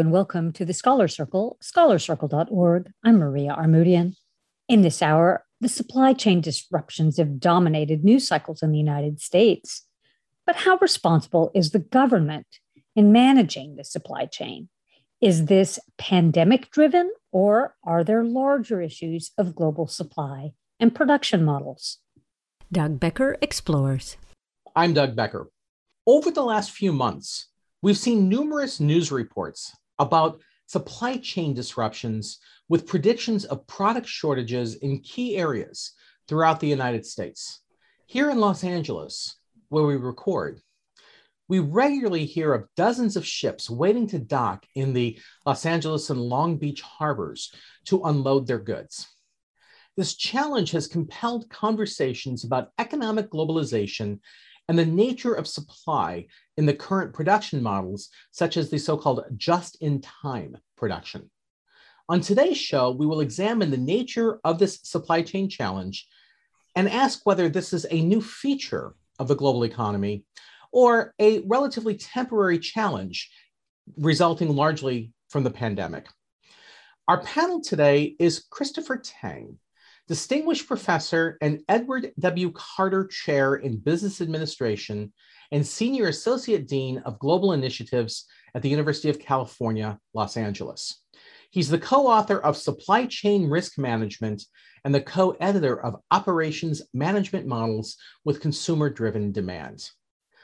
and welcome to the Scholar Circle, scholarcircle.org. I'm Maria Armoudian. In this hour, the supply chain disruptions have dominated news cycles in the United States. But how responsible is the government in managing the supply chain? Is this pandemic-driven, or are there larger issues of global supply and production models? Doug Becker explores. I'm Doug Becker. Over the last few months, we've seen numerous news reports about supply chain disruptions with predictions of product shortages in key areas throughout the United States. Here in Los Angeles, where we record, we regularly hear of dozens of ships waiting to dock in the Los Angeles and Long Beach harbors to unload their goods. This challenge has compelled conversations about economic globalization and the nature of supply in the current production models, such as the so-called just-in-time production. On today's show, we will examine the nature of this supply chain challenge and ask whether this is a new feature of the global economy or a relatively temporary challenge resulting largely from the pandemic. Our panel today is Christopher Tang, Distinguished Professor and Edward W. Carter Chair in Business Administration and Senior Associate Dean of Global Initiatives at the University of California, Los Angeles. He's the co-author of Supply Chain Risk Management and the co-editor of Operations Management Models with Consumer-Driven Demand.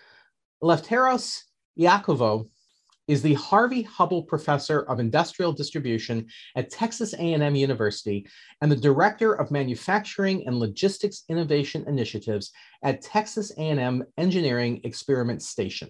Lefteros Iakovo is the Harvey Hubbell Professor of Industrial Distribution at Texas A&M University and the Director of Manufacturing and Logistics Innovation Initiatives at Texas A&M Engineering Experiment Station.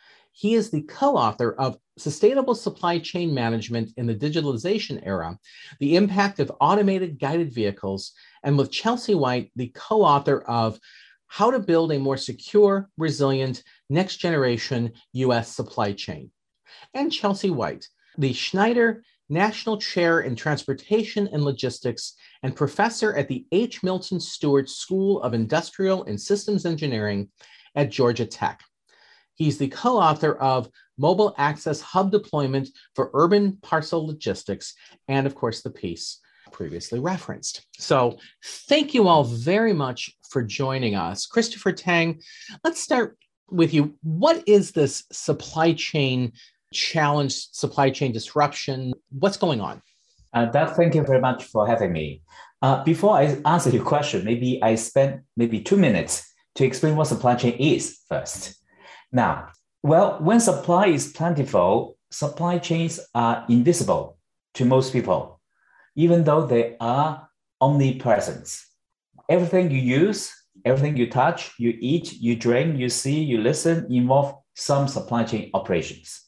He is the co-author of Sustainable Supply Chain Management in the Digitalization Era, the Impact of Automated Guided Vehicles, and with Chelsea White, the co-author of How to Build a More Secure, Resilient, Next-Generation U.S. Supply Chain. And Chelsea White, the Schneider National Chair in Transportation and Logistics and Professor at the H. Milton Stewart School of Industrial and Systems Engineering at Georgia Tech. He's the co-author of Mobile Access Hub Deployment for Urban Parcel Logistics, and of course, the piece previously referenced. So thank you all very much for joining us. Christopher Tang, let's start with you. What is this supply chain challenge, supply chain disruption? What's going on? Doug, thank you very much for having me. Before I answer your question, maybe I spend 2 minutes to explain what supply chain is first. Now, when supply is plentiful, supply chains are invisible to most people, even though they are omnipresent. Everything you use, everything you touch, you eat, you drink, you see, you listen, involve some supply chain operations.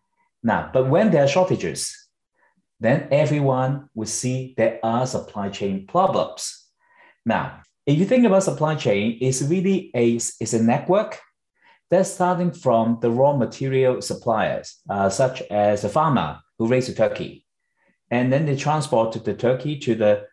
Now, but when there are shortages, then everyone will see there are supply chain problems. Now, if you think about supply chain, it's really a network that's starting from the raw material suppliers, such as a farmer who raises a turkey. And then they transport the turkey to the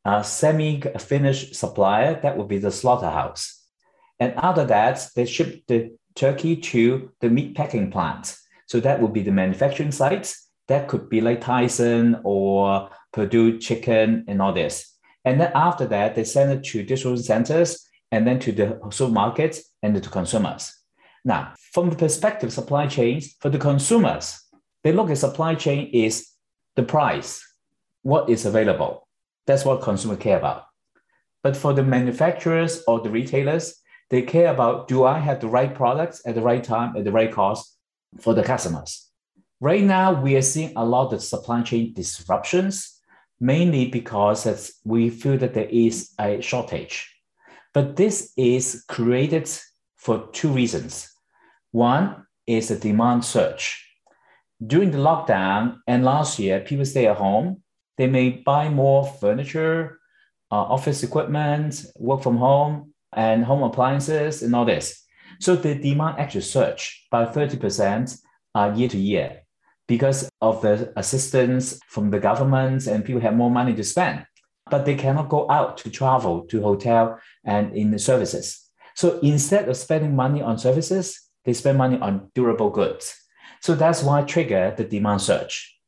semi-finished supplier, that would be the slaughterhouse. And after that, they ship the turkey to the meat packing plant. So that would be the manufacturing sites. That could be like Tyson or Purdue Chicken and all this. And then after that, they send it to distribution centers and then to the supermarkets and to consumers. Now, from the perspective of supply chains, for the consumers, they look at supply chain is the price, what is available. That's what consumers care about. But for the manufacturers or the retailers, they care about, do I have the right products at the right time, at the right cost for the customers? Right now, we are seeing a lot of supply chain disruptions, mainly because we feel that there is a shortage. But this is created for two reasons. One is the demand surge. During the lockdown and last year, people stay at home. They may buy more furniture, office equipment, work from home, and home appliances and all this. So the demand actually surged by 30% year to year because of the assistance from the government, and people have more money to spend, but they cannot go out to travel to hotel and in the services. So instead of spending money on services, they spend money on durable goods. So that's why trigger the demand surge.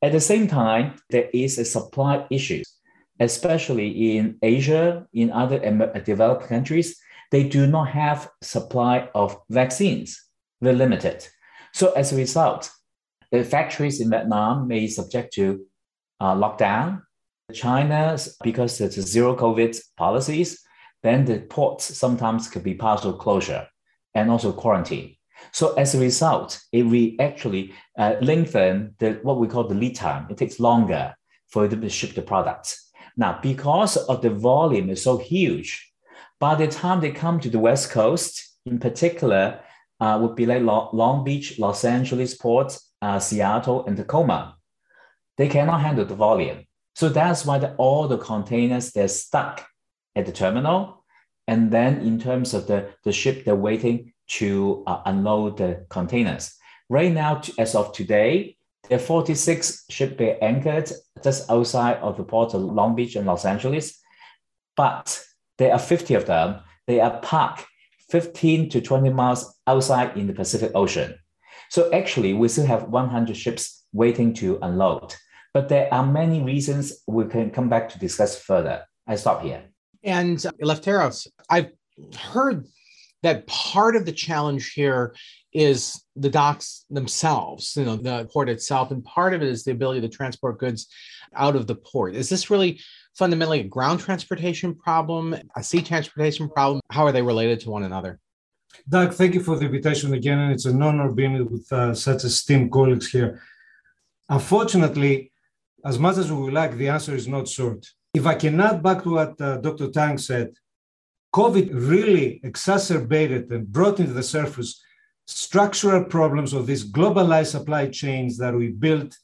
At the same time, there is a supply issue, especially in Asia, in other developed countries. They do not have supply of vaccines. They're limited. So as a result, the factories in Vietnam may be subject to lockdown. China, because it's a zero COVID policies, then the ports sometimes could be partial closure and also quarantine. So as a result, it will actually lengthen what we call the lead time. It takes longer for them to ship the products. Now, because of the volume is so huge, by the time they come to the West Coast, in particular, would be like Long Beach, Los Angeles ports, Seattle, and Tacoma, they cannot handle the volume. So that's why all the containers, they're stuck at the terminal. And then in terms of the ship, they're waiting to unload the containers. Right now, as of today, there are 46 ships anchored just outside of the port of Long Beach and Los Angeles. But there are 50 of them. They are parked 15 to 20 miles outside in the Pacific Ocean. So actually, we still have 100 ships waiting to unload. But there are many reasons we can come back to discuss further. I stop here. And Eleftheros, I've heard that part of the challenge here is the docks themselves, the port itself, and part of it is the ability to transport goods out of the port. Is this really fundamentally a ground transportation problem, a sea transportation problem? How are they related to one another? Doug, thank you for the invitation again, and it's an honor being with such esteemed colleagues here. Unfortunately, as much as we would like, the answer is not short. If I can add back to what Dr. Tang said, COVID really exacerbated and brought into the surface structural problems of these globalized supply chains that we built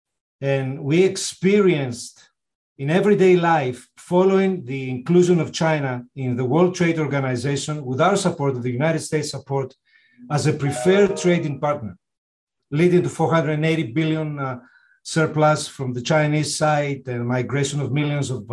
and we experienced in everyday life following the inclusion of China in the World Trade Organization with our support, with the United States support, as a preferred trading partner, leading to 480 billion surplus from the Chinese side and migration of millions of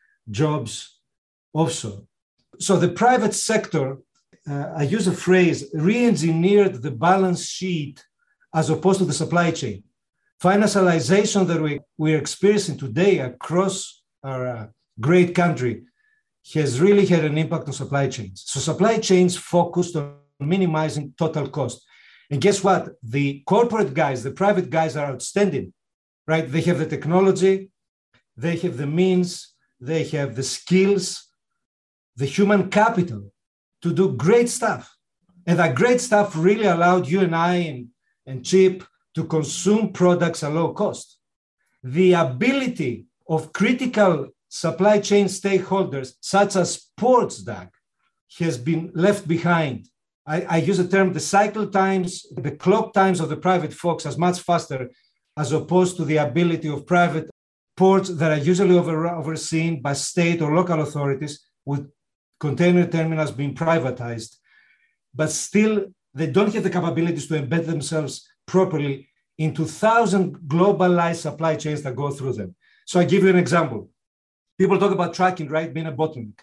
jobs offshore. So the private sector, I use a phrase, re-engineered the balance sheet as opposed to the supply chain. Financialization that we're experiencing today across our great country has really had an impact on supply chains. So supply chains focused on minimizing total cost. And guess what? The corporate guys, the private guys are outstanding, right? They have the technology, they have the means, they have the skills, the human capital to do great stuff. And that great stuff really allowed you and I and Chip to consume products at low cost. The ability of critical supply chain stakeholders, such as ports, Doug, has been left behind. I use the term the cycle times, the clock times of the private folks as much faster as opposed to the ability of private ports that are usually overseen by state or local authorities with container terminals being privatized, but still they don't have the capabilities to embed themselves properly into 1,000 globalized supply chains that go through them. So I give you an example. People talk about tracking, right, being a bottleneck.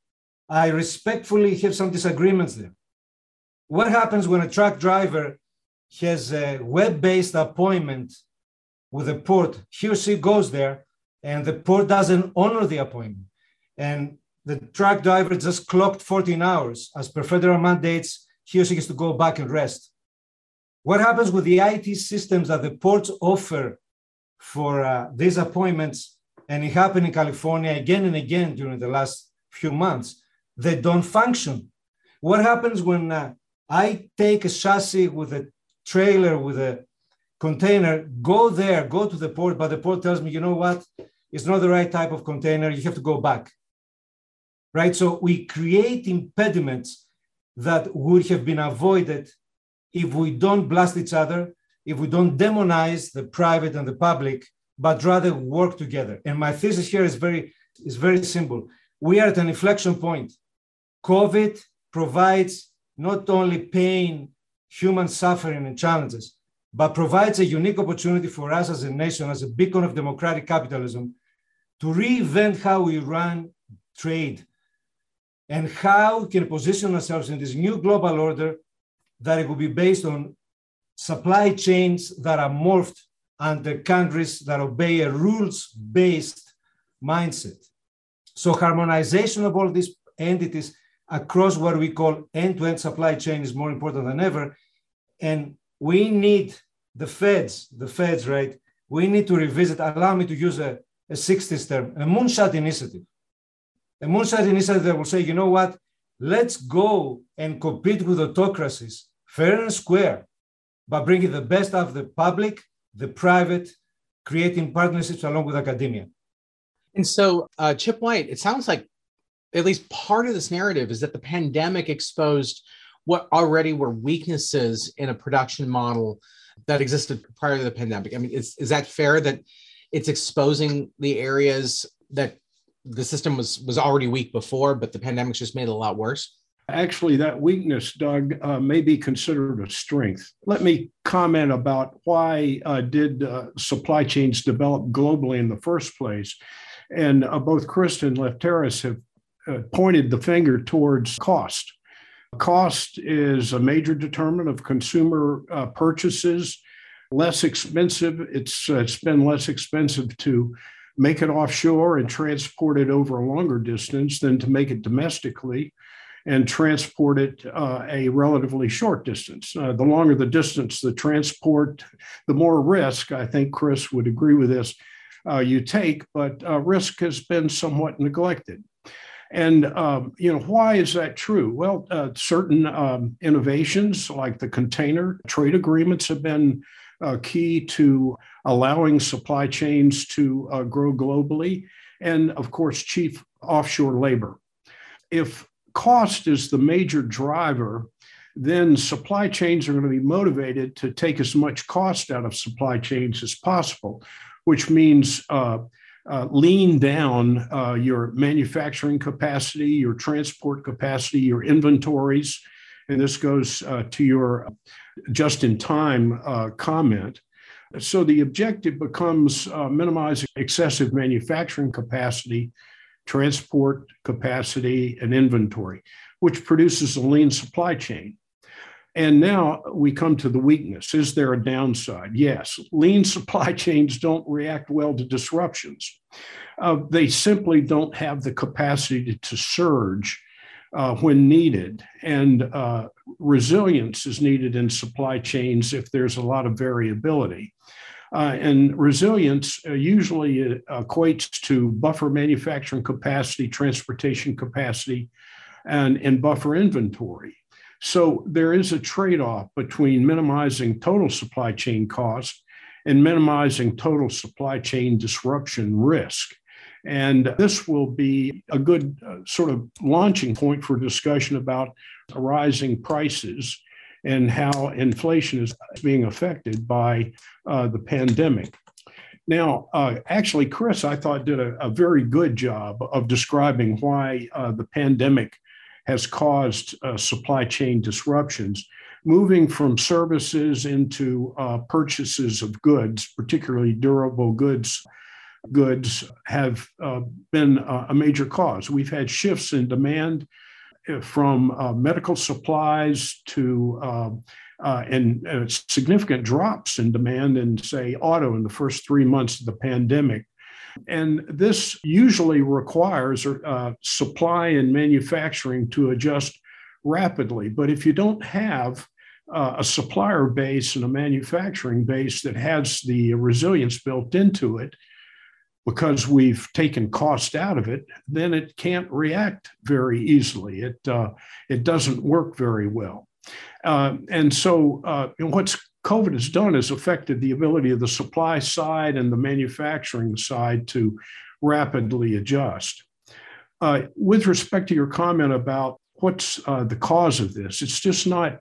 I respectfully have some disagreements there. What happens when a truck driver has a web-based appointment with a port? He or she goes there and the port doesn't honor the appointment. And the truck driver just clocked 14 hours. As per federal mandates, he or she has to go back and rest. What happens with the IT systems that the ports offer for these appointments, and it happened in California again and again during the last few months? They don't function. What happens when I take a chassis with a trailer, with a container, go to the port, but the port tells me, you know what? It's not the right type of container. You have to go back. Right? So we create impediments that would have been avoided if we don't blast each other, if we don't demonize the private and the public, but rather work together. And my thesis here is very simple. We are at an inflection point. COVID provides not only pain, human suffering and challenges, but provides a unique opportunity for us as a nation, as a beacon of democratic capitalism, to reinvent how we run trade and how we can position ourselves in this new global order that it will be based on supply chains that are morphed under countries that obey a rules-based mindset. So harmonization of all these entities across what we call end-to-end supply chain is more important than ever. And we need the feds, right? We need to revisit, allow me to use a 60s term, a moonshot initiative. A moonshot initiative that will say, you know what? Let's go and compete with autocracies, fair and square, by bringing the best out of the public, the private, creating partnerships along with academia. And so, Chip White, it sounds like at least part of this narrative is that the pandemic exposed what already were weaknesses in a production model that existed prior to the pandemic. I mean, is that fair that it's exposing the areas that the system was already weak before, but the pandemic just made it a lot worse? Actually, that weakness, Doug, may be considered a strength. Let me comment about why did supply chains develop globally in the first place. And both Chris and Lefteris have pointed the finger towards cost. Cost is a major determinant of consumer purchases. Less expensive. It's been less expensive to make it offshore and transport it over a longer distance than to make it domestically and transport it a relatively short distance. The longer the distance, the transport, the more risk, I think Chris would agree with this, you take, but risk has been somewhat neglected. And, why is that true? Well, certain innovations like the container trade agreements have been key to allowing supply chains to grow globally. And of course, cheap offshore labor. If cost is the major driver, then supply chains are going to be motivated to take as much cost out of supply chains as possible, which means lean down your manufacturing capacity, your transport capacity, your inventories. And this goes to your just-in-time comment. So the objective becomes minimizing excessive manufacturing capacity, transport capacity, and inventory, which produces a lean supply chain. And now we come to the weakness. Is there a downside? Yes. Lean supply chains don't react well to disruptions. They simply don't have the capacity to surge when needed. And resilience is needed in supply chains if there's a lot of variability. And resilience usually equates to buffer manufacturing capacity, transportation capacity, and buffer inventory. So there is a trade-off between minimizing total supply chain cost and minimizing total supply chain disruption risk. And this will be a good sort of launching point for discussion about rising prices and how inflation is being affected by the pandemic. Now, actually, Chris, I thought did a very good job of describing why the pandemic has caused supply chain disruptions, moving from services into purchases of goods, particularly durable goods have been a major cause. We've had shifts in demand from medical supplies to and significant drops in demand in, say, auto in the first 3 months of the pandemic. And this usually requires supply and manufacturing to adjust rapidly. But if you don't have a supplier base and a manufacturing base that has the resilience built into it, because we've taken cost out of it, then it can't react very easily. It doesn't work very well. And so what's COVID has done is affected the ability of the supply side and the manufacturing side to rapidly adjust. With respect to your comment about what's the cause of this, it's just not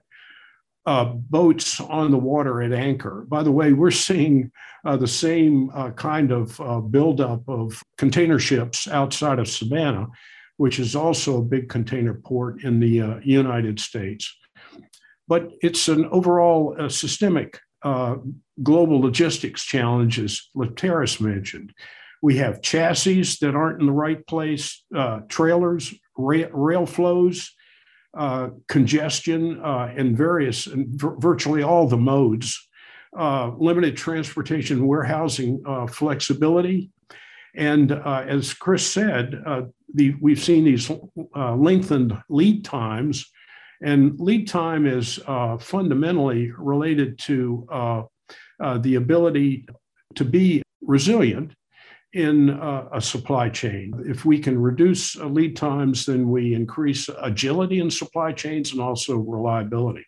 boats on the water at anchor. By the way, we're seeing the same kind of buildup of container ships outside of Savannah, which is also a big container port in the United States. But it's an overall systemic global logistics challenge, as Lefteris mentioned. We have chassis that aren't in the right place, trailers, rail flows, congestion in virtually all the modes limited transportation warehousing flexibility. And as Chris said, we've seen these lengthened lead times, and lead time is fundamentally related to the ability to be resilient in a supply chain. If we can reduce lead times, then we increase agility in supply chains and also reliability.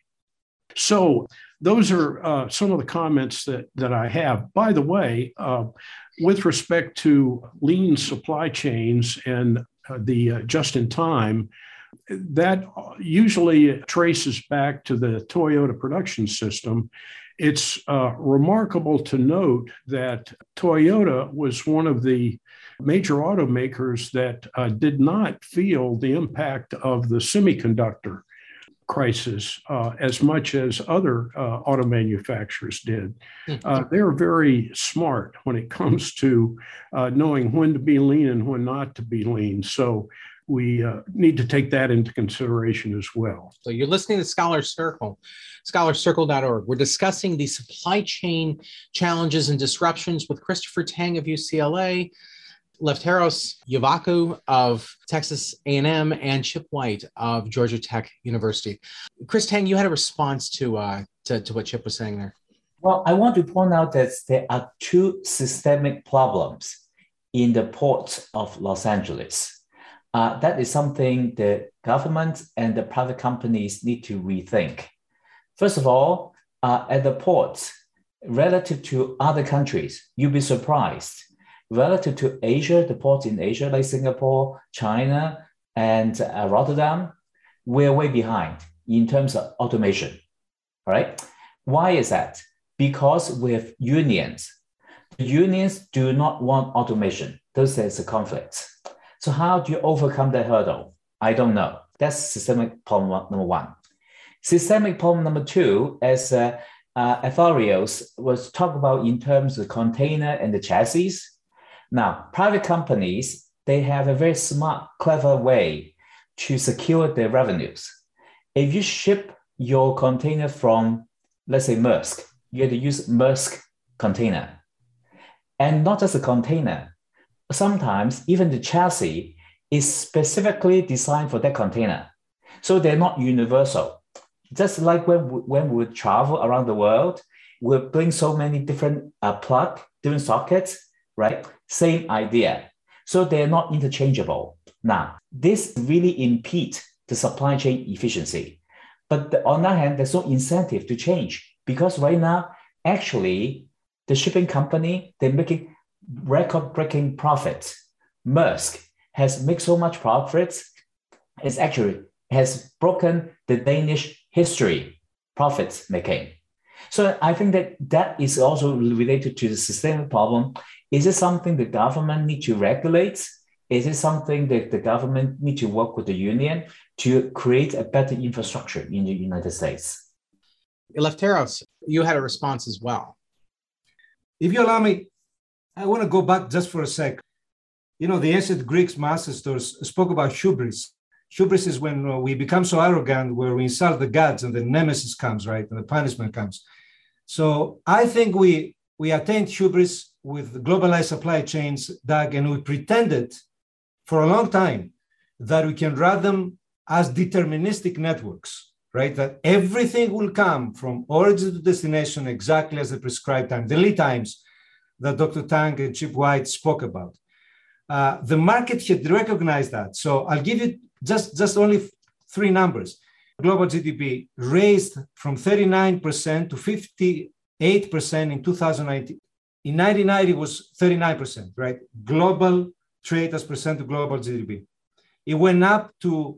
So those are some of the comments that I have. By the way, with respect to lean supply chains and the just-in-time, that usually traces back to the Toyota production system. It's remarkable to note that Toyota was one of the major automakers that did not feel the impact of the semiconductor crisis as much as other auto manufacturers did. They're very smart when it comes to knowing when to be lean and when not to be lean. So we need to take that into consideration as well. So you're listening to Scholar Circle, scholarcircle.org. We're discussing the supply chain challenges and disruptions with Christopher Tang of UCLA, Lefteros Yovakou of Texas A&M, and Chip White of Georgia Tech University. Chris Tang, you had a response to what Chip was saying there. Well, I want to point out that there are two systemic problems in the port of Los Angeles. That is something the government and the private companies need to rethink. First of all, at the ports, relative to other countries, you'll be surprised. Relative to Asia, the ports in Asia, like Singapore, China, and Rotterdam, we're way behind in terms of automation, all right? Why is that? Because we have unions. The unions do not want automation. Those there's a conflict. So how do you overcome that hurdle? I don't know. That's systemic problem number one. Systemic problem number two, as Athorios was talked about in terms of the container and the chassis. Now, private companies, they have a very smart, clever way to secure their revenues. If you ship your container from, let's say, Maersk, you have to use Maersk container. And not just a container. Sometimes even the chassis is specifically designed for that container. So they're not universal. Just like when we travel around the world, we bring so many different different sockets, right? Same idea. So they're not interchangeable. Now, this really impedes the supply chain efficiency. But on the other hand, there's no incentive to change because right now, actually, the shipping company, they're making record-breaking profits. Maersk has made so much profits, it actually has broken the Danish history profits making. So I think that is also related to the systemic problem. Is it something the government need to regulate? Is it something that the government need to work with the union to create a better infrastructure in the United States? Lefteros, you had a response as well. If you allow me, I want to go back just for a sec. You know, the ancient Greeks masters spoke about hubris. Hubris is when we become so arrogant where we insult the gods and the nemesis comes, right? And the punishment comes. So I think we attained hubris with globalized supply chains, Doug, and we pretended for a long time that we can run them as deterministic networks, right? That everything will come from origin to destination exactly as the prescribed time, the lead times that Dr. Tang and Chip White spoke about. The market had recognized that. So I'll give you just only three numbers. Global GDP raised from 39% to 58% in 2019. In 1990, it was 39%, right? Global trade as percent of global GDP. It went up to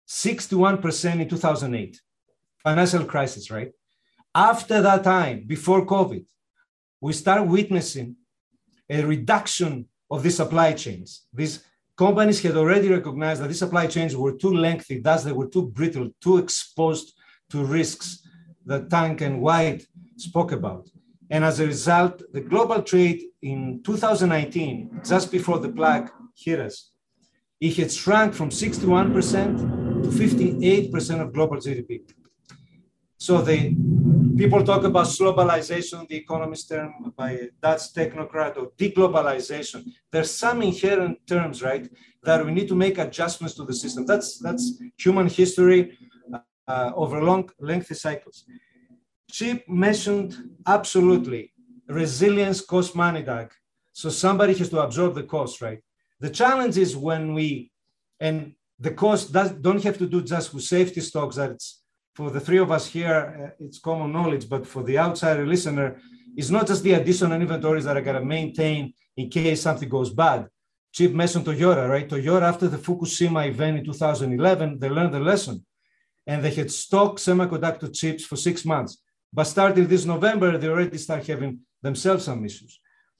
61% in 2008, financial crisis, right? After that time, before COVID, we start witnessing a reduction of the supply chains. These companies had already recognized that these supply chains were too lengthy, thus they were too brittle, too exposed to risks that Tang and White spoke about. And as a result, the global trade in 2019, just before the plague hit us, it had shrunk from 61% to 58% of global GDP. So the People talk about globalization, the economist term by a Dutch technocrat, or deglobalization. There's some inherent terms, right, that we need to make adjustments to the system. That's human history over long, lengthy cycles. Chip mentioned absolutely resilience costs money, Doug. So somebody has to absorb the cost, right? The challenge is when and the cost don't have to do just with safety stocks. That it's for the three of us here, it's common knowledge, but for the outsider listener, it's not just the additional inventories that I got to maintain in case something goes bad. Chip mentioned Toyota, right? Toyota, after the Fukushima event in 2011, they learned the lesson and they had stocked semiconductor chips for 6 months. But starting this November, they already start having themselves some issues.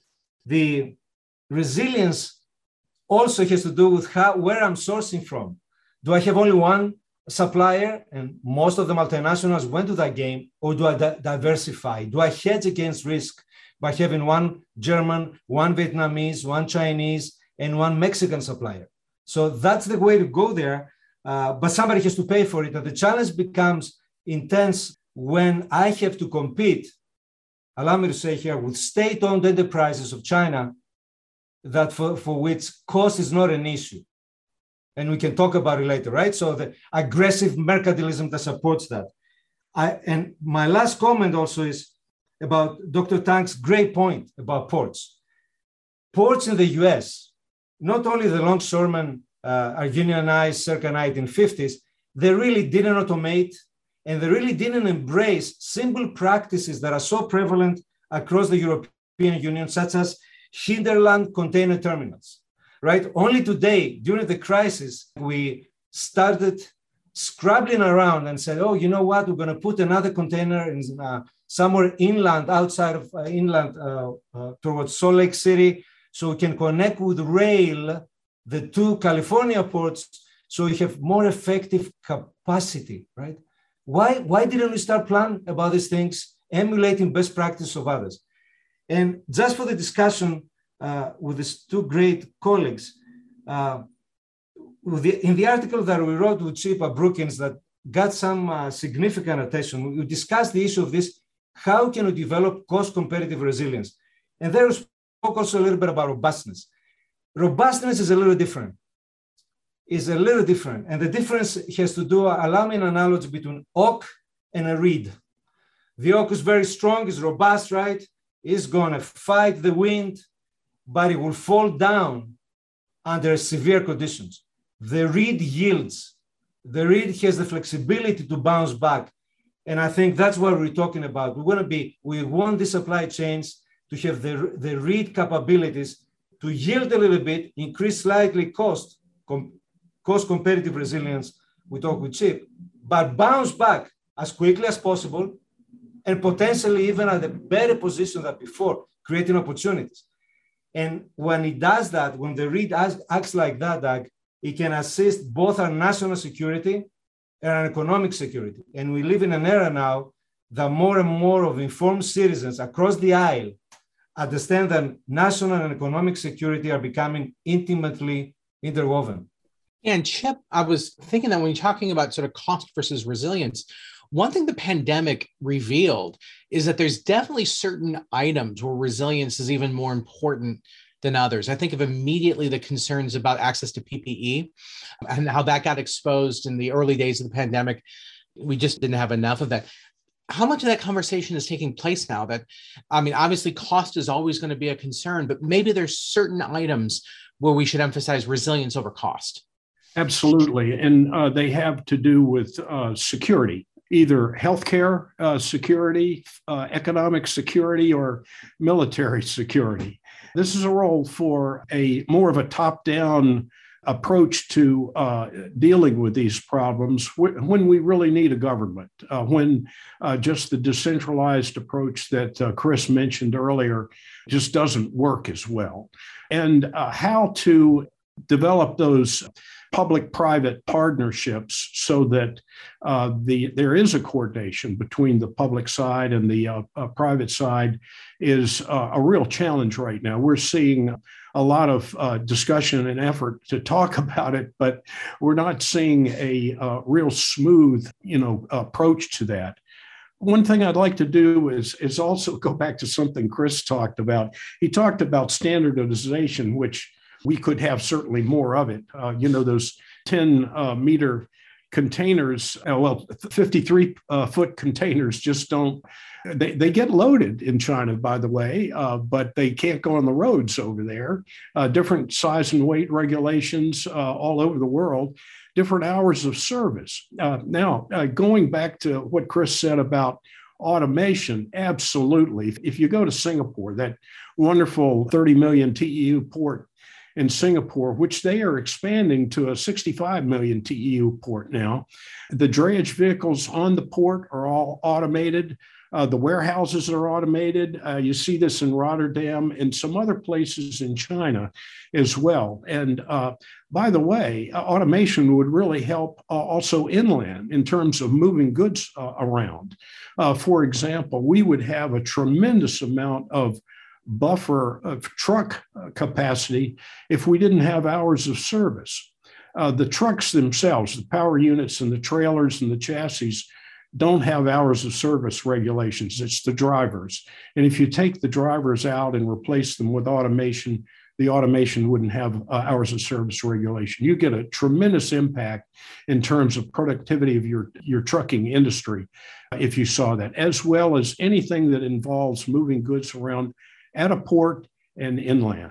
The resilience also has to do with where I'm sourcing from. Do I have only one supplier, and most of the multinationals went to that game, or do I diversify? Do I hedge against risk by having one German, one Vietnamese, one Chinese, and one Mexican supplier? So that's the way to go there, but somebody has to pay for it. And the challenge becomes intense when I have to compete, allow me to say here, with state-owned enterprises of China that for which cost is not an issue. And we can talk about it later, right? So the aggressive mercantilism that supports that. And my last comment also is about Dr. Tang's great point about ports. Ports in the US, not only the longshoremen are unionized circa 1950s, they really didn't automate and they really didn't embrace simple practices that are so prevalent across the European Union, such as hinterland container terminals. Right? Only today, during the crisis, we started scrabbling around and said, oh, you know what? We're going to put another container in somewhere inland, outside of inland towards Salt Lake City, so we can connect with rail the two California ports so we have more effective capacity, right? Why didn't we start planning about these things, emulating best practice of others? And just for the discussion, with these two great colleagues, in the article that we wrote with Chip at Brookings that got some significant attention, we discussed the issue of this, how can we develop cost competitive resilience? And there we spoke also a little bit about robustness. Robustness is a little different. And the difference has to do, allow me an analogy between oak and a reed. The oak is very strong, is robust, right? It's gonna fight the wind, but it will fall down under severe conditions. The reed yields. The reed has the flexibility to bounce back. And I think that's what we're talking about. We want the supply chains to have the reed capabilities to yield a little bit, increase slightly cost competitive resilience, we talk with Chip, but bounce back as quickly as possible and potentially even at a better position than before, creating opportunities. And when it does that, when the reed acts like that, Doug, it can assist both our national security and our economic security. And we live in an era now that more and more of informed citizens across the aisle understand that national and economic security are becoming intimately interwoven. And Chip, I was thinking that when you're talking about sort of cost versus resilience, one thing the pandemic revealed is that there's definitely certain items where resilience is even more important than others. I think of immediately the concerns about access to PPE and how that got exposed in the early days of the pandemic. We just didn't have enough of that. How much of that conversation is taking place now? That, I mean, obviously cost is always going to be a concern, but maybe there's certain items where we should emphasize resilience over cost. Absolutely. And they have to do with security, either healthcare security, economic security, or military security. This is a role for a more of a top-down approach to dealing with these problems when we really need a government, when just the decentralized approach that Chris mentioned earlier just doesn't work as well. And how to develop those public-private partnerships so that there is a coordination between the public side and the private side is a real challenge right now. We're seeing a lot of discussion and effort to talk about it, but we're not seeing a real smooth, approach to that. one thing I'd like to do is also go back to something Chris talked about. He talked about standardization, which we could have certainly more of it. Those 10-meter containers, 53-foot containers just don't, they get loaded in China, by the way, but they can't go on the roads over there. Different size and weight regulations all over the world, different hours of service. Now, going back to what Chris said about automation, absolutely. If you go to Singapore, that wonderful 30 million TEU port in Singapore, which they are expanding to a 65 million TEU port now. The drayage vehicles on the port are all automated. The warehouses are automated. You see this in Rotterdam and some other places in China as well. And by the way, automation would really help also inland in terms of moving goods around. For example, we would have a tremendous amount of buffer of truck capacity if we didn't have hours of service. The trucks themselves, the power units and the trailers and the chassis don't have hours of service regulations. It's the drivers. And if you take the drivers out and replace them with automation, the automation wouldn't have hours of service regulation. You get a tremendous impact in terms of productivity of your trucking industry if you saw that, as well as anything that involves moving goods around at a port and inland.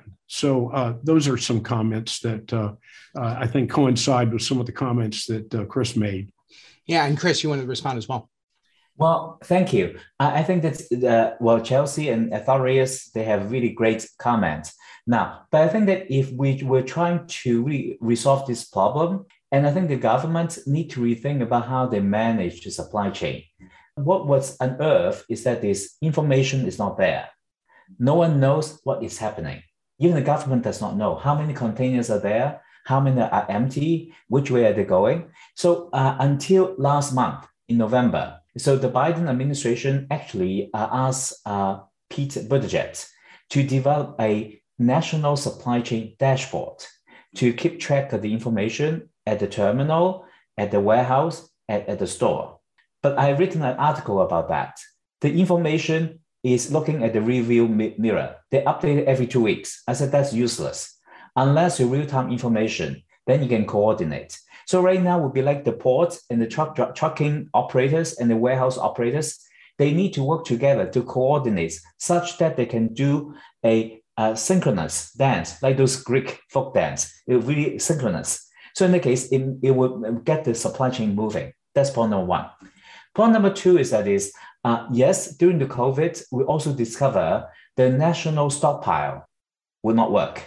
So those are some comments that I think coincide with some of the comments that Chris made. Yeah, and Chris, you want to respond as well? Well, thank you. I think that, Chelsea and Aetharius, they have really great comments. Now, but I think that if we were trying to resolve this problem, and I think the government need to rethink about how they manage the supply chain. What was unearthed is that this information is not there. No one knows what is happening. Even the government does not know how many containers are there, how many are empty, which way are they going. So until last month in November, so the Biden administration actually asked Pete Buttigieg to develop a national supply chain dashboard to keep track of the information at the terminal, at the warehouse, at the store. But I've written an article about that. The information is looking at the review mirror. They update it every 2 weeks. I said, that's useless. Unless you real-time information, then you can coordinate. So right now would be like the port and the trucking operators and the warehouse operators. They need to work together to coordinate such that they can do a synchronous dance, like those Greek folk dance. It really synchronous. So in the case, it will get the supply chain moving. That's point number one. Point number two is that yes, during the COVID, we also discover the national stockpile will not work.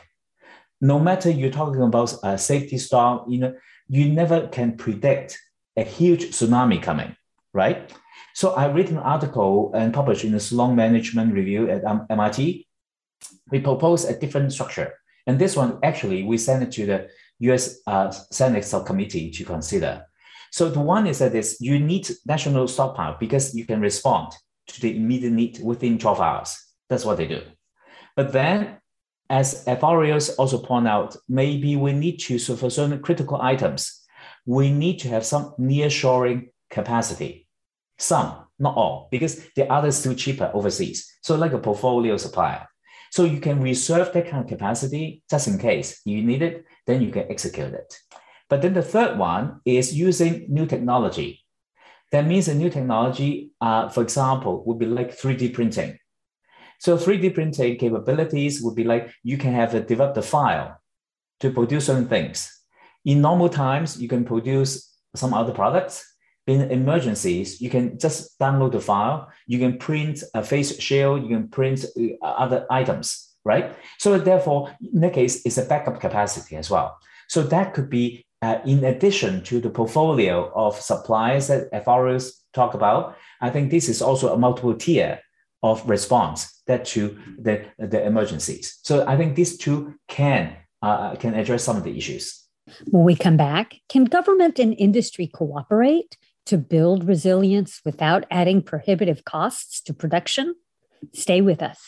No matter you're talking about a safety stock, you never can predict a huge tsunami coming, right? So I read an article and published in the Sloan Management Review at MIT. We propose a different structure. And this one, actually, we sent it to the US Senate subcommittee to consider. So the one is that you need national stockpile because you can respond to the immediate need within 12 hours. That's what they do. But then, as Aetharius also pointed out, maybe we need to, so for certain critical items, we need to have some nearshoring capacity. Some, not all, because the others still cheaper overseas. So like a portfolio supplier. So you can reserve that kind of capacity just in case you need it, then you can execute it. But then the third one is using new technology. That means a new technology, for example, would be like 3D printing. So 3D printing capabilities would be like you can have developed a file to produce certain things. In normal times, you can produce some other products. In emergencies, you can just download the file. You can print a face shield. You can print other items, right? So therefore, in that case, it's a backup capacity as well. So that could be in addition to the portfolio of suppliers that Aetharius talk about. I think this is also a multiple tier of response that to the emergencies. So I think these two can address some of the issues. When we come back, can government and industry cooperate to build resilience without adding prohibitive costs to production? Stay with us.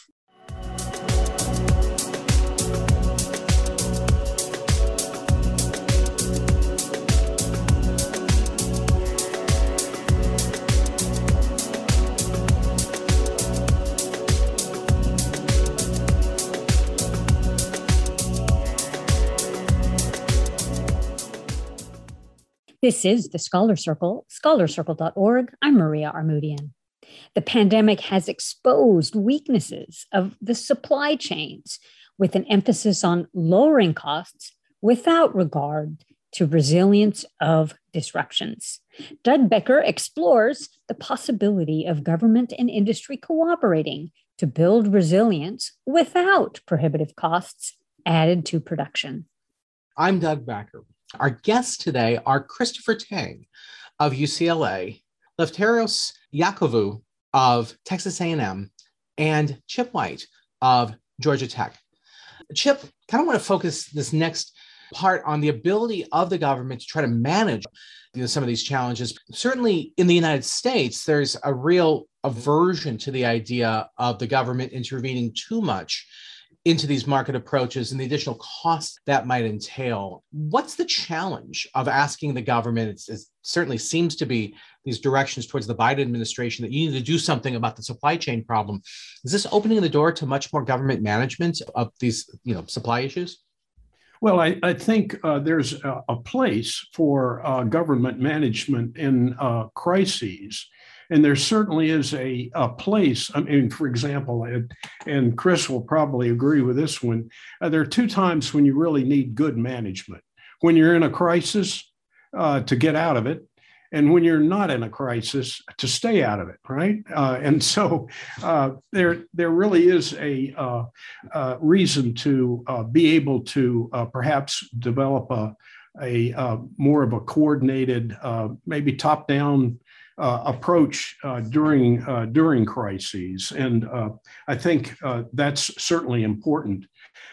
This is the Scholar Circle, scholarcircle.org. I'm Maria Armoudian. The pandemic has exposed weaknesses of the supply chains with an emphasis on lowering costs without regard to resilience of disruptions. Doug Becker explores the possibility of government and industry cooperating to build resilience without prohibitive costs added to production. I'm Doug Becker. Our guests today are Christopher Tang of UCLA, Lefteris Iacovu of Texas A&M, and Chip White of Georgia Tech. Chip, kind of want to focus this next part on the ability of the government to try to manage some of these challenges. Certainly in the United States, there's a real aversion to the idea of the government intervening too much into these market approaches and the additional costs that might entail. What's the challenge of asking the government? It certainly seems to be these directions towards the Biden administration that you need to do something about the supply chain problem. Is this opening the door to much more government management of these, supply issues? Well, I think there's a place for government management in crises. And there certainly is a place. I mean, for example, and Chris will probably agree with this one, there are two times when you really need good management. When you're in a crisis to get out of it, and when you're not in a crisis to stay out of it, right? And so there really is a reason to be able to perhaps develop a more of a coordinated, maybe top-down approach during crises, and I think that's certainly important.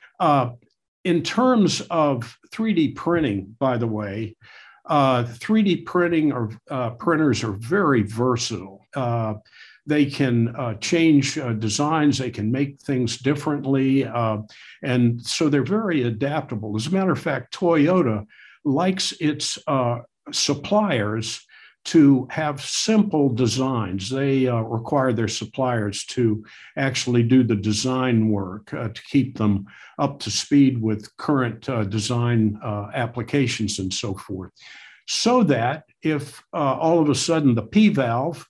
In terms of 3D printing, by the way, 3D printing or printers are very versatile. They can change designs, they can make things differently, and so they're very adaptable. As a matter of fact, Toyota likes its suppliers to have simple designs. They require their suppliers to actually do the design work to keep them up to speed with current design applications and so forth. So that if all of a sudden the P-valve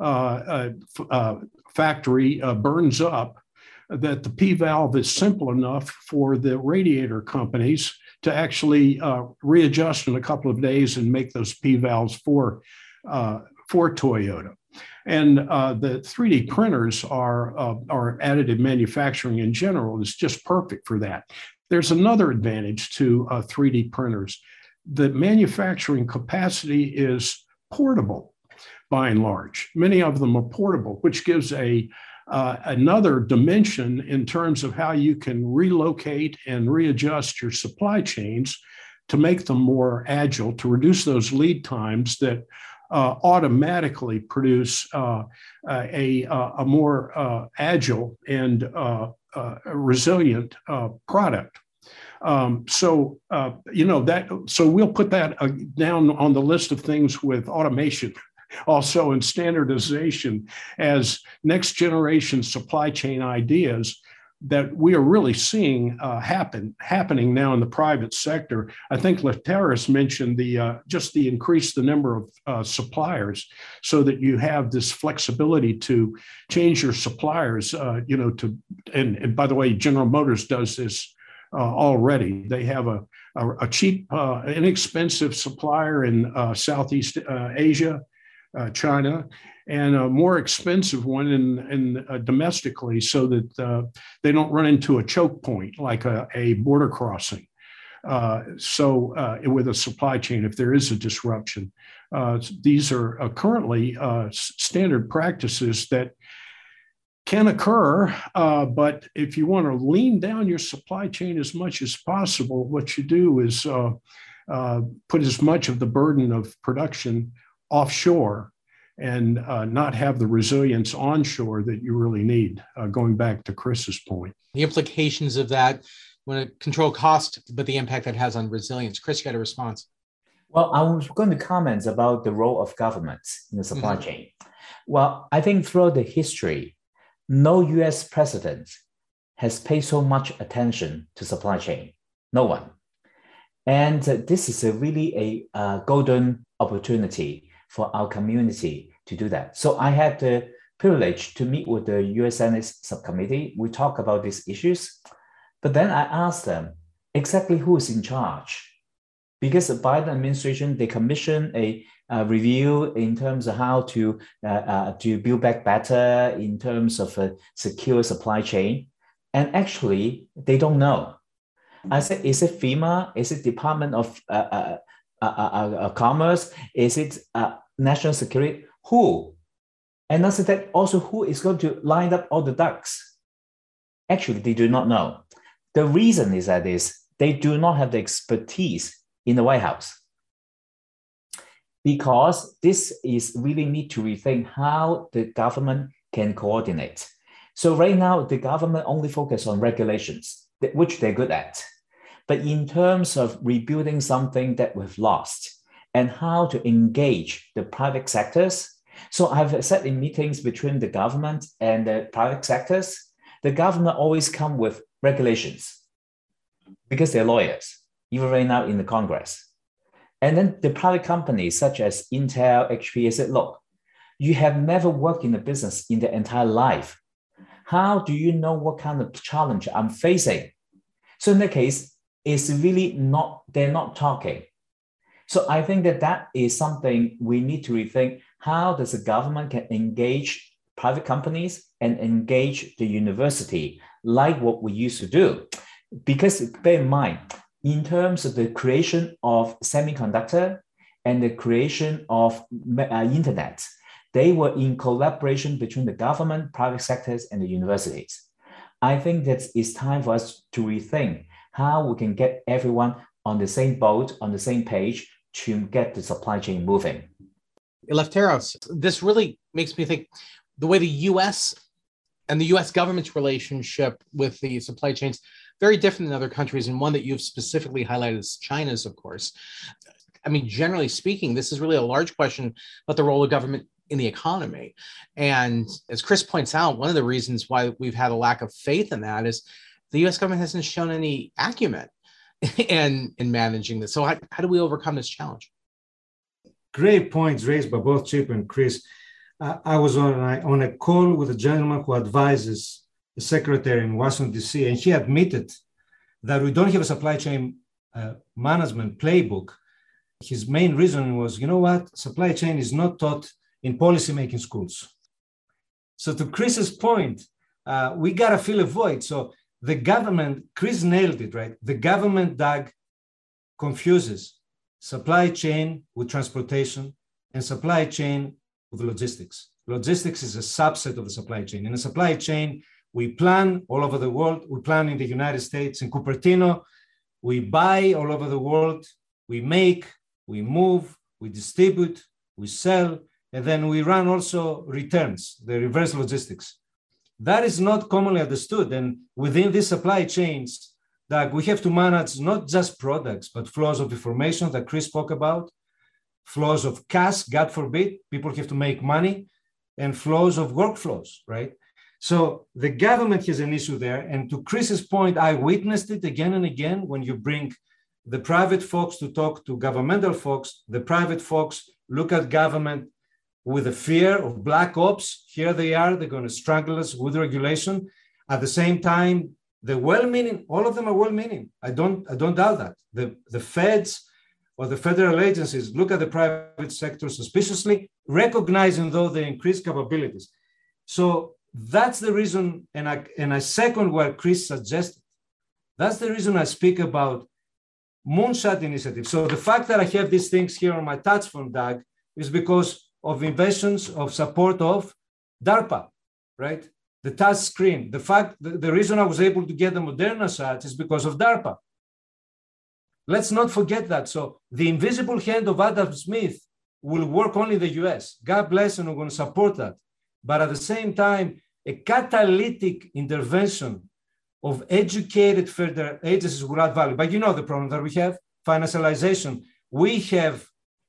factory burns up, that the P-valve is simple enough for the radiator companies to actually readjust in a couple of days and make those P-valves for Toyota. And the 3D printers are additive manufacturing in general is just perfect for that. There's another advantage to 3D printers. The manufacturing capacity is portable by and large. Many of them are portable, which gives another dimension in terms of how you can relocate and readjust your supply chains to make them more agile, to reduce those lead times that automatically produce a more agile and resilient product. So we'll put that down on the list of things with automation, also in standardization as next generation supply chain ideas that we are really seeing happening now in the private sector. I think Lefteris mentioned just the increase the number of suppliers so that you have this flexibility to change your suppliers, and by the way, General Motors does this already. They have a cheap, inexpensive supplier in Southeast Asia, China, and a more expensive one in domestically, so that they don't run into a choke point like a border crossing. With a supply chain, if there is a disruption, these are currently standard practices that can occur, but if you want to lean down your supply chain as much as possible, what you do is put as much of the burden of production offshore and not have the resilience onshore that you really need, going back to Chris's point. The implications of that, when to control cost, but the impact that has on resilience. Chris, you got a response? Well, I was going to comment about the role of governments in the supply chain. Well, I think throughout the history, no US president has paid so much attention to supply chain. No one. And this is really a golden opportunity for our community to do that. So I had the privilege to meet with the US Senate subcommittee. We talk about these issues, but then I asked them exactly who is in charge. Because the Biden administration, they commissioned a review in terms of how to build back better in terms of a secure supply chain. And actually, they don't know. I said, is it FEMA? Is it Department of Commerce? Is it National Security? Who? And I said that also who is going to line up all the ducks? Actually, they do not know. The reason is that they do not have the expertise in the White House. Because this is really need to rethink how the government can coordinate. So right now, the government only focus on regulations, which they're good at. But in terms of rebuilding something that we've lost and how to engage the private sectors. So I've said in meetings between the government and the private sectors, the government always come with regulations because they're lawyers, even right now in the Congress. And then the private companies such as Intel, HP said, look, you have never worked in a business in their entire life. How do you know what kind of challenge I'm facing? So in that case, it's really not, they're not talking. So I think that is something we need to rethink. How does the government can engage private companies and engage the university like what we used to do? Because bear in mind, in terms of the creation of semiconductor and the creation of internet, they were in collaboration between the government, private sectors, and the universities. I think that it's time for us to rethink how we can get everyone on the same boat, on the same page to get the supply chain moving. Eleftheros, this really makes me think the way the U.S. and the U.S. government's relationship with the supply chains, very different than other countries, and one that you've specifically highlighted is China's, of course. I mean, generally speaking, this is really a large question about the role of government in the economy. And as Chris points out, one of the reasons why we've had a lack of faith in that is the U.S. government hasn't shown any acumen in managing this. So how do we overcome this challenge? Great points raised by both Chip and Chris. I was on a call with a gentleman who advises the secretary in Washington, D.C., and he admitted that we don't have a supply chain management playbook. His main reason was, you know what, supply chain is not taught in policymaking schools. So to Chris's point, we got to fill a void. So the government, Chris nailed it, right? The government, Doug, confuses supply chain with transportation and supply chain with logistics. Logistics is a subset of the supply chain. In the supply chain, we plan all over the world. We plan in the United States, in Cupertino. We buy all over the world. We make, we move, we distribute, we sell, and then we run also returns, the reverse logistics. That is not commonly understood. And within these supply chains, that we have to manage not just products, but flows of information that Chris spoke about, flows of cash, God forbid, people have to make money, and flows of workflows, right? So the government has an issue there. And to Chris's point, I witnessed it again and again when you bring the private folks to talk to governmental folks, the private folks look at government with a fear of black ops. Here they are, they're going to strangle us with regulation. At the same time, the well-meaning, all of them are well-meaning. I don't doubt that. The feds or the federal agencies look at the private sector suspiciously, recognizing though the increased capabilities. So that's the reason, and I second what Chris suggested. That's the reason I speak about moonshot initiative. So the fact that I have these things here on my touch phone, Doug, is because of inventions of support of DARPA, right? The touch screen. The reason I was able to get the Moderna shots is because of DARPA. Let's not forget that. So the invisible hand of Adam Smith will work only in the US. God bless, and we're going to support that. But at the same time, a catalytic intervention of educated federal agencies will add value. But you know the problem that we have, financialization. We have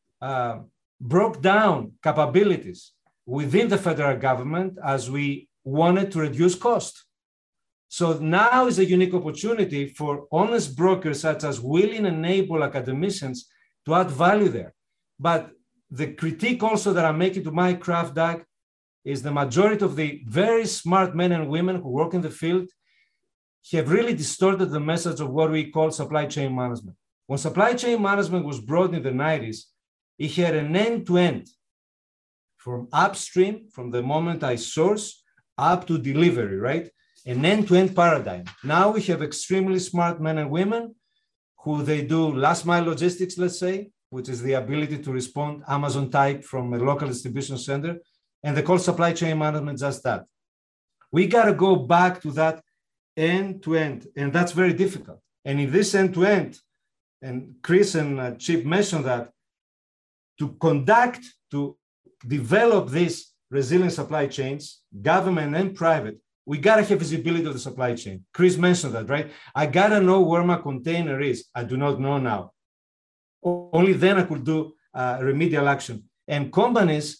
broke down capabilities within the federal government as we wanted to reduce cost. So now is a unique opportunity for honest brokers such as willing and able academicians to add value there. But the critique also that I'm making to my craft, Doug, is the majority of the very smart men and women who work in the field have really distorted the message of what we call supply chain management. When supply chain management was brought in the 90s, it had an end-to-end from upstream, from the moment I source up to delivery, right? An end-to-end paradigm. Now we have extremely smart men and women who they do last mile logistics, let's say, which is the ability to respond Amazon type from a local distribution center. And they call supply chain management just that. We got to go back to that end-to-end, and that's very difficult. And in this end-to-end, and Chris and Chip mentioned that, to develop these resilient supply chains, government and private, we got to have visibility of the supply chain. Chris mentioned that, right? I got to know where my container is. I do not know now. Only then I could do remedial action. And companies,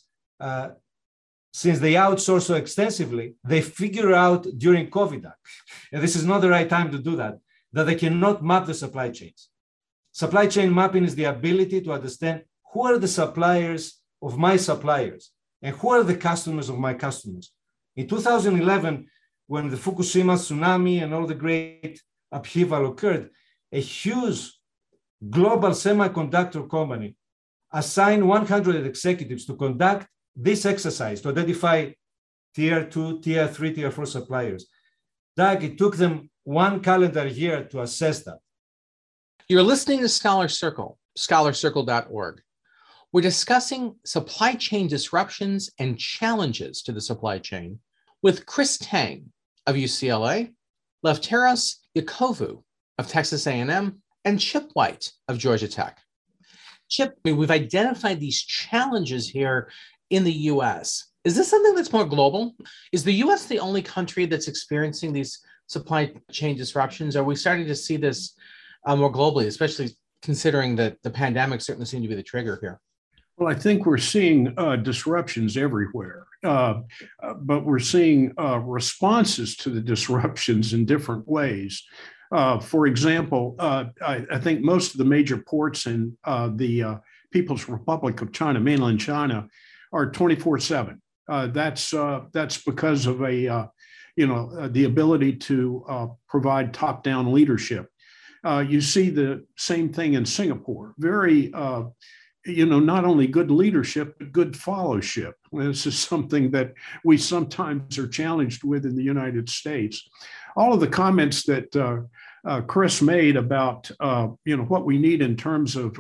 since they outsource so extensively, they figure out during COVID, and this is not the right time to do that they cannot map the supply chains. Supply chain mapping is the ability to understand who are the suppliers of my suppliers and who are the customers of my customers. In 2011, when the Fukushima tsunami and all the great upheaval occurred, a huge global semiconductor company assigned 100 executives to conduct this exercise to identify tier 2, tier 3, tier 4 suppliers. Doug, it took them 1 calendar year to assess that. You're listening to Scholar Circle, scholarcircle.org. We're discussing supply chain disruptions and challenges to the supply chain with Chris Tang of UCLA, Lefteros Yakovu of Texas A&M, and Chip White of Georgia Tech. Chip, we've identified these challenges here in the US. Is this something that's more global? Is the US the only country that's experiencing these supply chain disruptions? Are we starting to see this more globally, especially considering that the pandemic certainly seemed to be the trigger here? Well, I think we're seeing disruptions everywhere, but we're seeing responses to the disruptions in different ways. For example, I think most of the major ports in the People's Republic of China, mainland China, are 24/7. That's because of the ability to provide top-down leadership. You see the same thing in Singapore. Very, not only good leadership, but good fellowship. This is something that we sometimes are challenged with in the United States. All of the comments that Chris made about, what we need in terms of,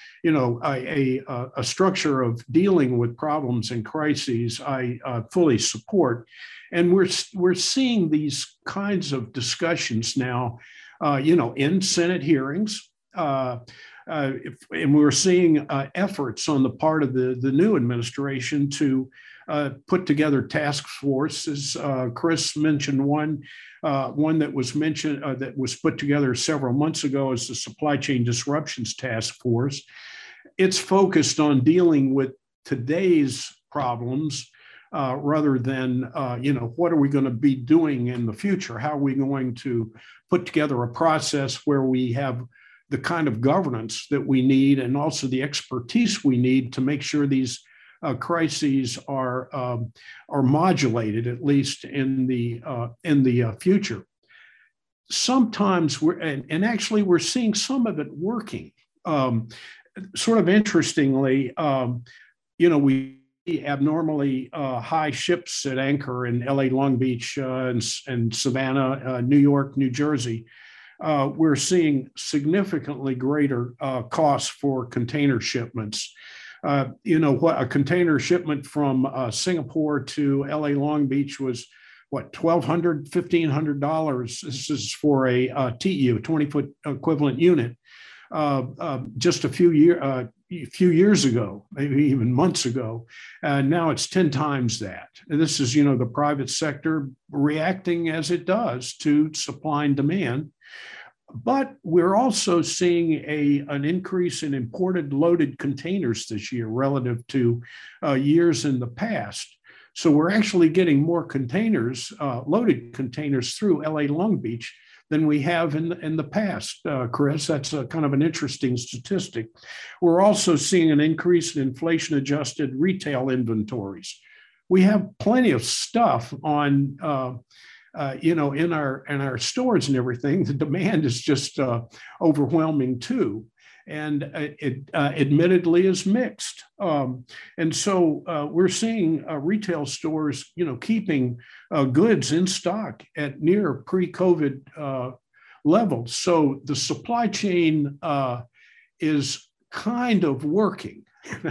a structure of dealing with problems and crises, I fully support. And we're seeing these kinds of discussions now, in Senate hearings. And we're seeing efforts on the part of the new administration to put together task forces. Chris mentioned one that was put together several months ago as the Supply Chain Disruptions Task Force. It's focused on dealing with today's problems rather than, what are we going to be doing in the future? How are we going to put together a process where we have the kind of governance that we need and also the expertise we need to make sure these crises are modulated, at least in the future. Sometimes we're seeing some of it working. Sort of interestingly, we abnormally high ships at anchor in LA, Long Beach, and Savannah, New York, New Jersey. We're seeing significantly greater costs for container shipments. A container shipment from Singapore to LA Long Beach was $1,200, $1,500. This is for a TEU, 20-foot equivalent unit. Just a few years ago, maybe even months ago, now it's 10 times that. And this is, the private sector reacting as it does to supply and demand. But we're also seeing an increase in imported loaded containers this year relative to years in the past. So we're actually getting more containers, loaded containers through LA Long Beach than we have in the past, Chris. That's a kind of an interesting statistic. We're also seeing an increase in inflation-adjusted retail inventories. We have plenty of stuff on, in our stores and everything. The demand is just overwhelming too, and it admittedly is mixed. And so we're seeing retail stores, keeping goods in stock at near pre-COVID levels. So the supply chain is kind of working.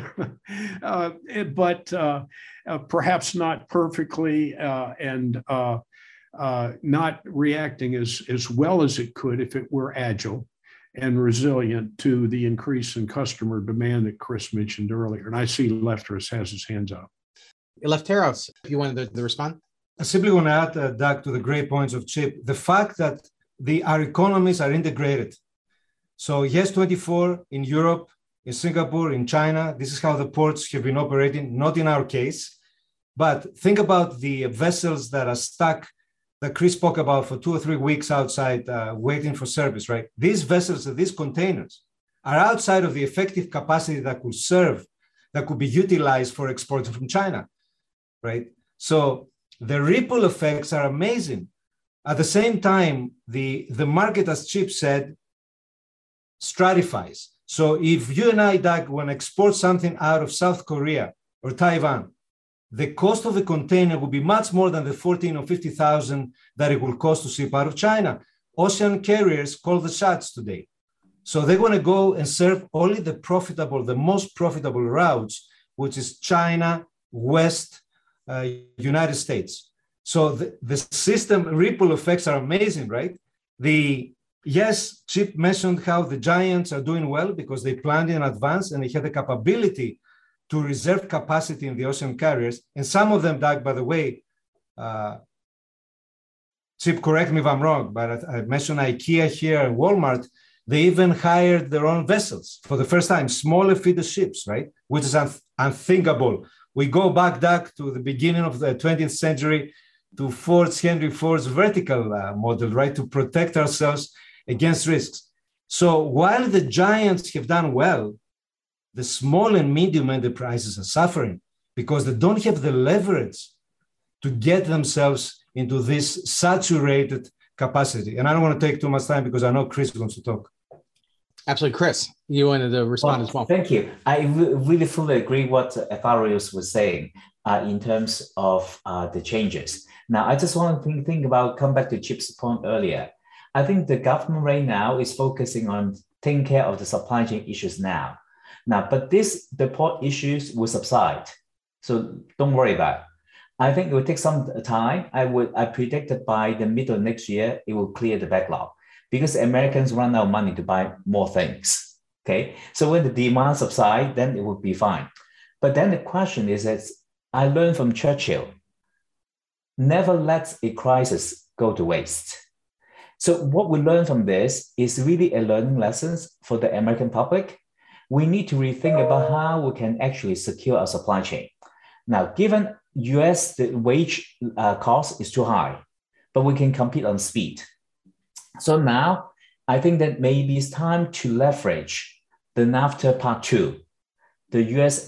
But perhaps not perfectly and not reacting as well as it could if it were agile and resilient to the increase in customer demand that Chris mentioned earlier. And I see Lefteris has his hands up. Lefteris, if you wanted to respond. I simply want to add, Doug, to the great points of Chip, the fact that our economies are integrated. So yes, 24 in Europe, in Singapore, in China, this is how the ports have been operating, not in our case. But think about the vessels that are stuck, that Chris spoke about, for 2 or 3 weeks outside waiting for service, right? These vessels, these containers, are outside of the effective capacity that could serve, that could be utilized for exporting from China, right? So the ripple effects are amazing. At the same time, the market, as Chip said, stratifies. So if you and I, Doug, want to export something out of South Korea or Taiwan, the cost of the container will be much more than the 14 or 50,000 that it will cost to ship out of China. Ocean carriers call the shots today. So they're going to go and serve only the most profitable routes, which is China, West, United States. So the system ripple effects are amazing, right? Yes, Chip mentioned how the giants are doing well because they planned in advance and they had the capability to reserve capacity in the ocean carriers. And some of them, Doug, by the way, Chip, correct me if I'm wrong, but I mentioned IKEA here and Walmart, they even hired their own vessels for the first time, smaller feeder ships, right? Which is unthinkable. We go back, Doug, to the beginning of the 20th century to Henry Ford's vertical model, right? To protect ourselves against risks. So while the giants have done well, the small and medium enterprises are suffering because they don't have the leverage to get themselves into this saturated capacity. And I don't want to take too much time because I know Chris wants to talk. Absolutely. Chris, you wanted to respond as well. Thank you. I really fully agree what Lefteris was saying in terms of the changes. Now, I just want to come back to Chip's point earlier. I think the government right now is focusing on taking care of the supply chain issues now. But the port issues will subside. So don't worry about it. I think it will take some time. I predict that by the middle of next year, it will clear the backlog because Americans run out of money to buy more things. Okay. So when the demand subsides, then it will be fine. But then the question is that I learned from Churchill, never let a crisis go to waste. So what we learn from this is really a learning lesson for the American public. We need to rethink about how we can actually secure our supply chain. Now, given US, the wage cost is too high, but we can compete on speed. So now I think that maybe it's time to leverage the NAFTA Part 2, the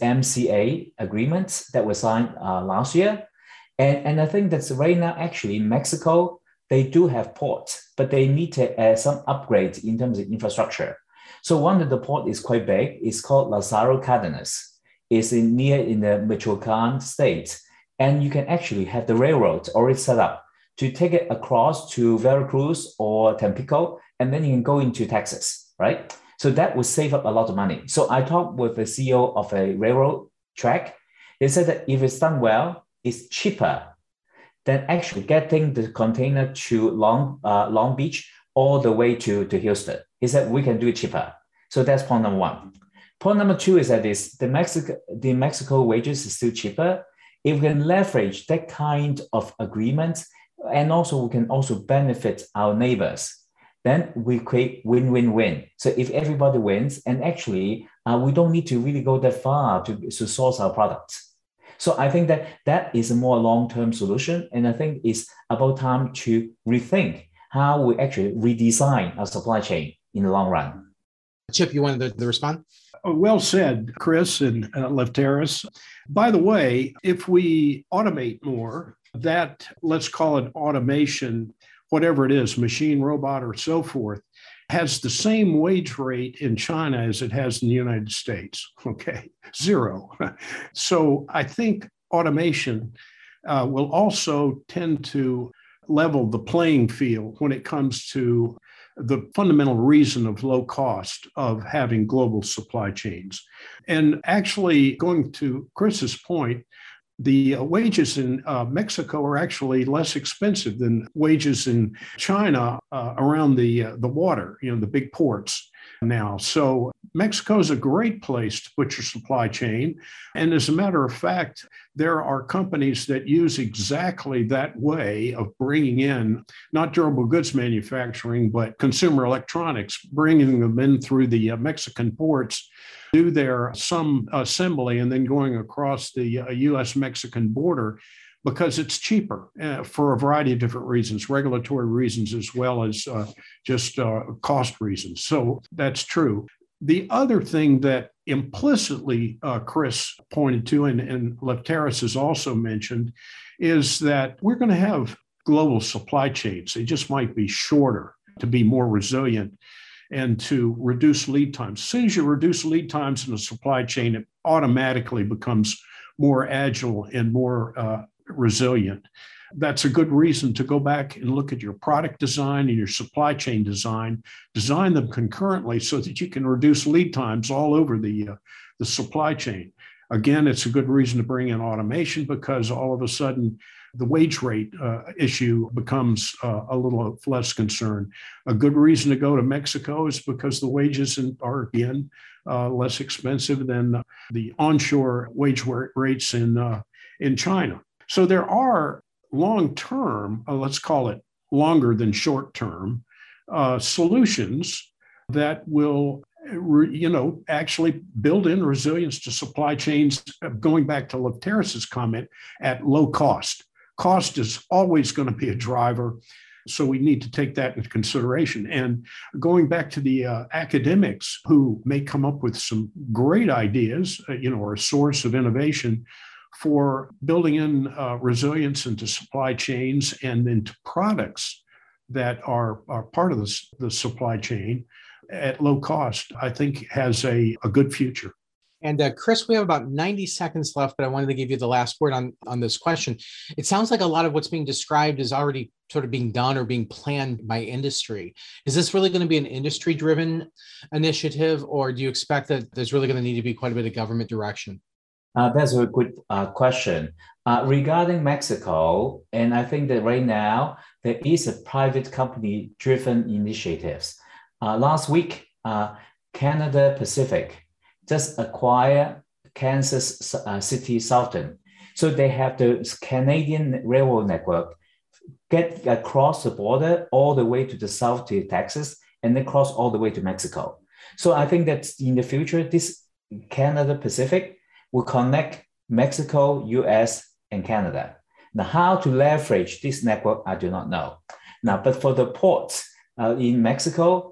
USMCA agreements that were signed last year. And I think that's right now, actually, in Mexico, they do have ports, but they need some upgrades in terms of infrastructure. So one of the port is quite big. It's called Lázaro Cárdenas. It's in the Michoacán state. And you can actually have the railroad already set up to take it across to Veracruz or Tampico, and then you can go into Texas, right? So that would save up a lot of money. So I talked with the CEO of a railroad track. They said that if it's done well, it's cheaper than actually getting the container to Long Beach all the way to Houston. He said we can do it cheaper. So that's point number one. Point number two is that the Mexico wages is still cheaper. If we can leverage that kind of agreement, and also we can also benefit our neighbors, then we create win-win-win. So if everybody wins, and actually we don't need to really go that far to source our products. So I think that is a more long-term solution. And I think it's about time to rethink how we actually redesign our supply chain in the long run. Chip, you wanted to respond? Well said, Chris and Lefteris. By the way, if we automate more, that, let's call it automation, whatever it is, machine, robot, or so forth, has the same wage rate in China as it has in the United States. Okay, zero. So I think automation will also tend to level the playing field when it comes to the fundamental reason of low cost of having global supply chains. And actually, going to Chris's point, the wages in Mexico are actually less expensive than wages in China around the water, the big ports now. So Mexico is a great place to put your supply chain. And as a matter of fact, there are companies that use exactly that way of bringing in not durable goods manufacturing, but consumer electronics, bringing them in through the Mexican ports, do their some assembly, and then going across the U.S.-Mexican border because it's cheaper for a variety of different reasons, regulatory reasons, as well as just cost reasons. So that's true. The other thing that implicitly Chris pointed to, and Lefteris has also mentioned, is that we're going to have global supply chains. They just might be shorter to be more resilient and to reduce lead times. As soon as you reduce lead times in a supply chain, it automatically becomes more agile and more resilient. That's a good reason to go back and look at your product design and your supply chain design them concurrently so that you can reduce lead times all over the supply chain. Again, it's a good reason to bring in automation because all of a sudden the wage rate issue becomes a little less concern. A good reason to go to Mexico is because the wages are, again, less expensive than the onshore wage rates in China. So there are long-term, let's call it longer than short-term, solutions that will actually build in resilience to supply chains, going back to Lefteris's comment, at low cost. Cost is always going to be a driver, so we need to take that into consideration. And going back to the academics who may come up with some great ideas, or a source of innovation for building in resilience into supply chains and into products that are part of the supply chain at low cost, I think has a good future. And Chris, we have about 90 seconds left, but I wanted to give you the last word on this question. It sounds like a lot of what's being described is already sort of being done or being planned by industry. Is this really going to be an industry-driven initiative, or do you expect that there's really going to need to be quite a bit of government direction? That's a good question. Regarding Mexico, and I think that right now there is a private company-driven initiatives. Last week, Canada Pacific just acquired Kansas City Southern. So they have the Canadian railroad network get across the border all the way to the south to Texas and then cross all the way to Mexico. So I think that in the future, this Canada Pacific will connect Mexico, US, and Canada. Now, how to leverage this network, I do not know. Now, but for the ports in Mexico,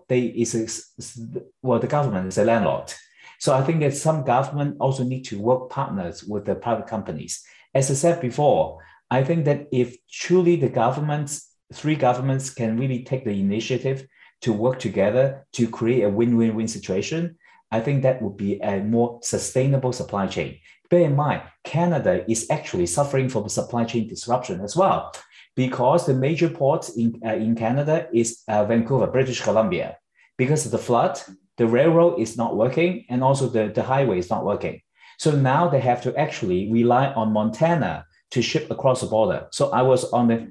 the government is a landlord. So I think that some government also need to work partners with the private companies. As I said before, I think that if truly the three governments can really take the initiative to work together to create a win-win-win situation, I think that would be a more sustainable supply chain. Bear in mind, Canada is actually suffering from supply chain disruption as well, because the major port in Canada is Vancouver, British Columbia. Because of the flood, the railroad is not working, and also the highway is not working. So now they have to actually rely on Montana to ship across the border. So I was on the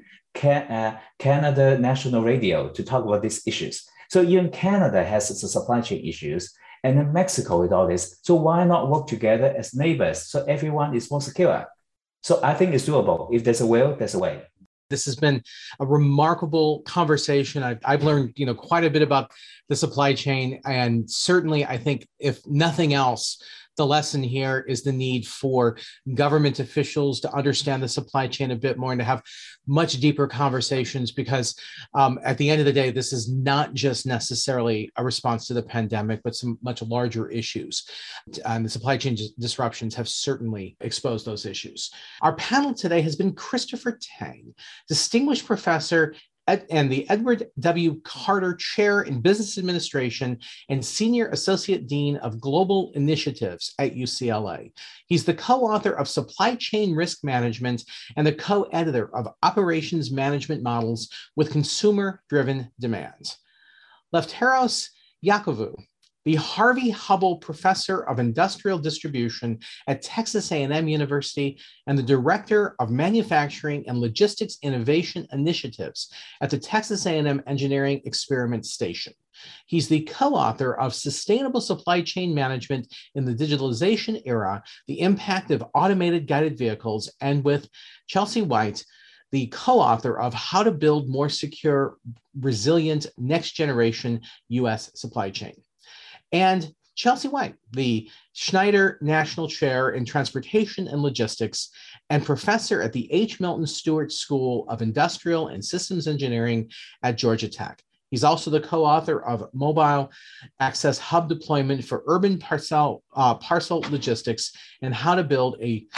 Canada National Radio to talk about these issues. So even Canada has the supply chain issues, and then Mexico with all this. So why not work together as neighbors so everyone is more secure? So I think it's doable. If there's a will, there's a way. This has been a remarkable conversation. I've learned, quite a bit about the supply chain, and certainly, I think, if nothing else, The lesson here is the need for government officials to understand the supply chain a bit more and to have much deeper conversations, because at the end of the day, this is not just necessarily a response to the pandemic, but some much larger issues. And the supply chain disruptions have certainly exposed those issues. Our panel today has been Christopher Tang, distinguished professor and the Edward W. Carter Chair in Business Administration and Senior Associate Dean of Global Initiatives at UCLA. He's the co-author of Supply Chain Risk Management and the co-editor of Operations Management Models with Consumer-Driven Demand. Lefteros Iakovou, the Harvey Hubbell Professor of Industrial Distribution at Texas A&M University and the Director of Manufacturing and Logistics Innovation Initiatives at the Texas A&M Engineering Experiment Station. He's the co-author of Sustainable Supply Chain Management in the Digitalization Era, the Impact of Automated Guided Vehicles, and with Chelsea White, the co-author of How to Build More Secure, Resilient, Next Generation U.S. Supply Chain. And Chelsea White, the Schneider National Chair in Transportation and Logistics and professor at the H. Milton Stewart School of Industrial and Systems Engineering at Georgia Tech. He's also the co-author of Mobile Access Hub Deployment for Urban Parcel Logistics and how to build a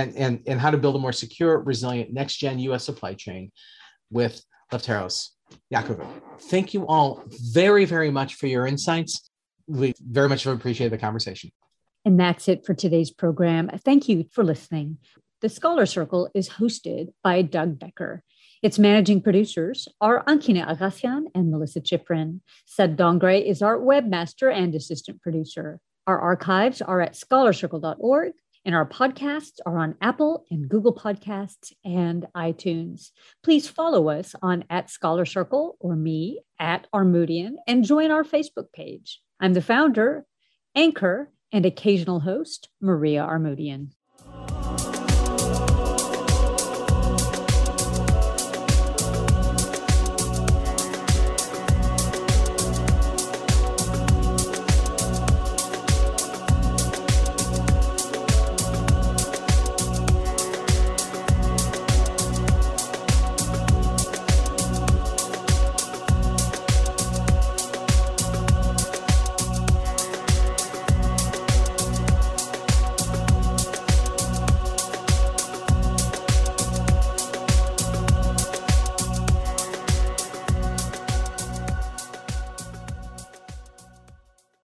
more secure, resilient, next-gen U.S. supply chain with Lefteros Iakovou. Thank you all very, very much for your insights. We very much appreciate the conversation. And that's it for today's program. Thank you for listening. The Scholar Circle is hosted by Doug Becker. Its managing producers are Ankina Agassian and Melissa Chiprin. Sed Dongre is our webmaster and assistant producer. Our archives are at scholarcircle.org, and our podcasts are on Apple and Google Podcasts and iTunes. Please follow us on @ScholarCircle or me @Armoudian and join our Facebook page. I'm the founder, anchor, and occasional host, Maria Armoudian.